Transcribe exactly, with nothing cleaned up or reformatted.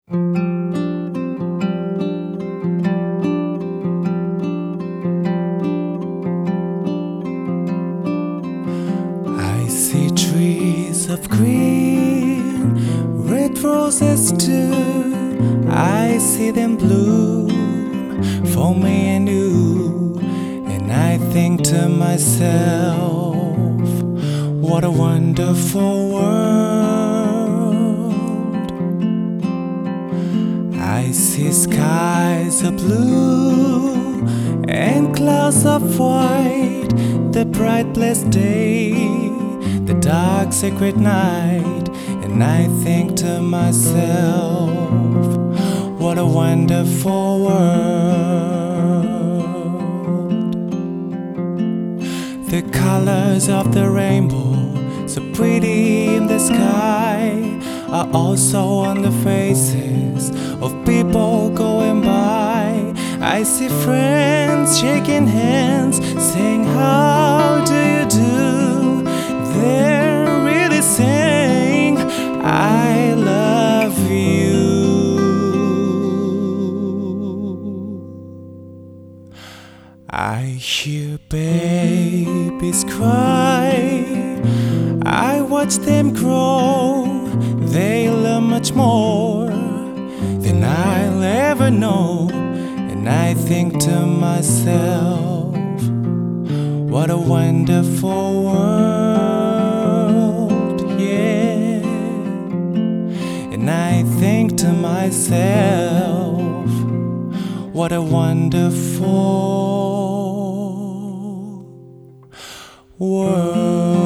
I see trees of green, red roses too. I see them bloom for me and you. And I think to myself, what a wonderful world. I see skies of blue and clouds of white, the bright blessed day, the dark sacred night. And I think to myself, what a wonderful world. The colors of the rainbow, so pretty in the sky, are also on the faces of people going by. I see friends shaking hands, saying, how do you do? They're really saying, I love you. I hear babies cry, I watch them grow. They learn much more than I'll ever know. And I think to myself, what a wonderful world, yeah. And I think to myself, what a wonderful world.